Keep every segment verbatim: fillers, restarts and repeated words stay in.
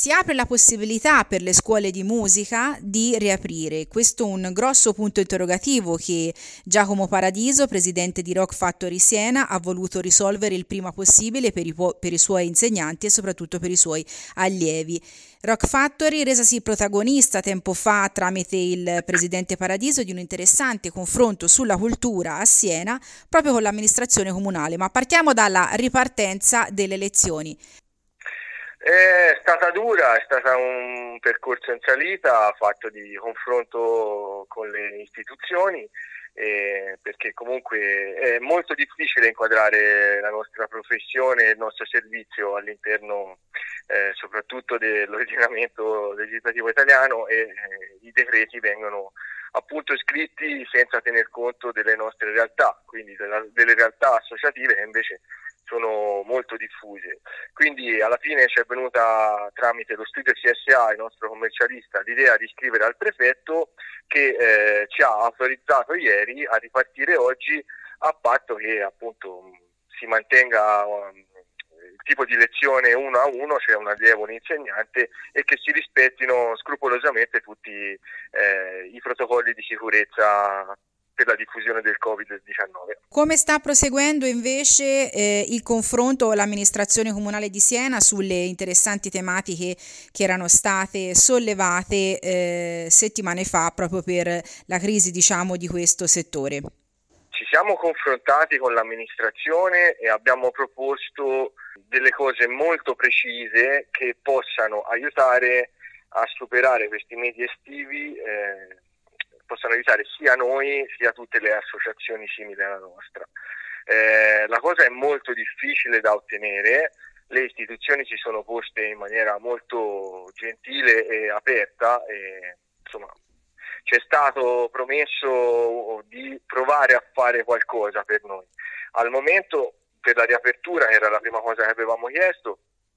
si apre la possibilità per le scuole di musica di riaprire. Questo è un grosso punto interrogativo che Giacomo Paradiso, presidente di Rock Factory Siena, ha voluto risolvere il prima possibile per i, po- per i suoi insegnanti e soprattutto per i suoi allievi. Rock Factory resasi protagonista tempo fa tramite il presidente Paradiso di un interessante confronto sulla cultura a Siena proprio con l'amministrazione comunale, ma partiamo dalla ripartenza delle lezioni. È stata dura, è stato un percorso in salita fatto di confronto con le istituzioni, eh, perché comunque è molto difficile inquadrare la nostra professione e il nostro servizio all'interno eh, soprattutto dell'ordinamento legislativo italiano e eh, i decreti vengono appunto scritti senza tener conto delle nostre realtà, quindi della, delle realtà associative che invece sono molto diffuse. Quindi alla fine ci è venuta tramite lo studio C S A, il nostro commercialista, l'idea di scrivere al prefetto che eh, ci ha autorizzato ieri a ripartire oggi a patto che appunto si mantenga um, il tipo di lezione uno a uno, cioè un allievo, un insegnante, e che si rispettino scrupolosamente tutti eh, i protocolli di sicurezza per la diffusione del covid diciannove. Come sta proseguendo invece eh, il confronto con l'amministrazione comunale di Siena sulle interessanti tematiche che erano state sollevate eh, settimane fa proprio per la crisi, diciamo, di questo settore? Ci siamo confrontati con l'amministrazione e abbiamo proposto delle cose molto precise che possano aiutare a superare questi mesi estivi, eh, possano aiutare sia noi sia tutte le associazioni simili alla nostra. Eh, la cosa è molto difficile da ottenere, le istituzioni si sono poste in maniera molto gentile e aperta e insomma ci è stato promesso di provare a fare qualcosa per noi. Al momento per la riapertura, era la prima cosa che avevamo chiesto,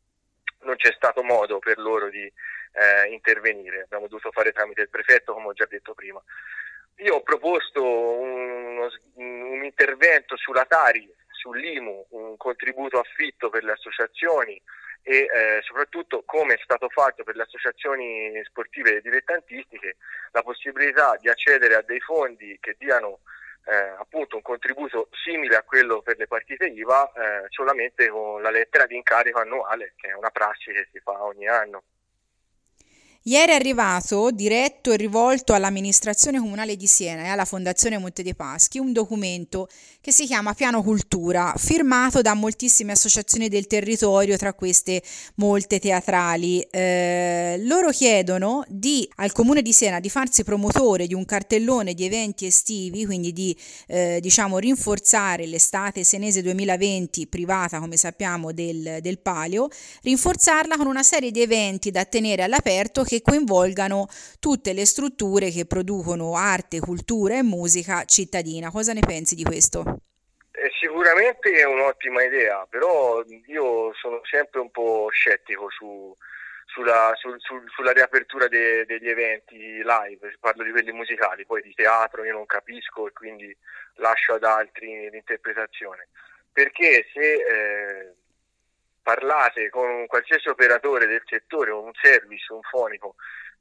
non c'è stato modo per loro di eh, intervenire, abbiamo dovuto fare tramite il prefetto, come ho già detto prima. Io ho proposto uno, un intervento sulla Tari, sull'I M U, un contributo affitto per le associazioni e eh, soprattutto, come è stato fatto per le associazioni sportive e dilettantistiche, la possibilità di accedere a dei fondi che diano eh, appunto un contributo simile a quello per le partite I V A, eh, solamente con la lettera di incarico annuale, che è una prassi che si fa ogni anno. Ieri è arrivato, diretto e rivolto all'amministrazione comunale di Siena e alla Fondazione Monte dei Paschi, un documento che si chiama Piano Cultura, firmato da moltissime associazioni del territorio, tra queste molte teatrali. Eh, loro chiedono di, al Comune di Siena di farsi promotore di un cartellone di eventi estivi, quindi di eh, diciamo rinforzare l'estate senese duemilaventi, privata come sappiamo del, del Palio, rinforzarla con una serie di eventi da tenere all'aperto che coinvolgano tutte le strutture che producono arte, cultura e musica cittadina. Cosa ne pensi di questo? Eh, sicuramente è un'ottima idea, però io sono sempre un po' scettico su, sulla, sul, sul, sulla riapertura de, degli eventi live, parlo di quelli musicali, poi di teatro io non capisco e quindi lascio ad altri l'interpretazione. Perché se eh, parlate con un qualsiasi operatore del settore o un service, un fonico,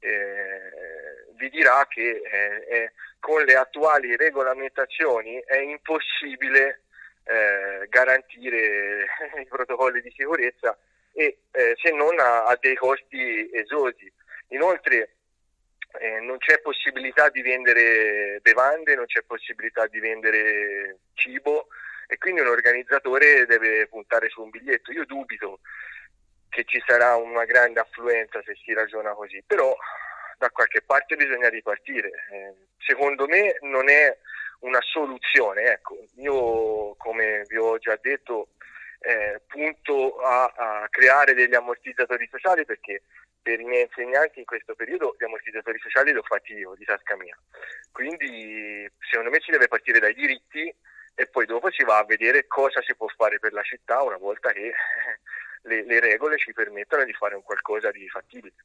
eh, vi dirà che eh, è, con le attuali regolamentazioni è impossibile eh, garantire i protocolli di sicurezza e eh, se non a, a dei costi esodi. Inoltre eh, non c'è possibilità di vendere bevande, non c'è possibilità di vendere cibo, e quindi un organizzatore deve puntare su un biglietto. Io dubito che ci sarà una grande affluenza se si ragiona così, però da qualche parte bisogna ripartire. Eh, secondo me non è una soluzione, ecco. Io, come vi ho già detto, eh, punto a, a creare degli ammortizzatori sociali, perché per i miei insegnanti in questo periodo gli ammortizzatori sociali li ho fatti io, di tasca mia. Quindi secondo me si deve partire dai diritti e poi dopo si va a vedere cosa si può fare per la città una volta che le, le regole ci permettono di fare un qualcosa di fattibile.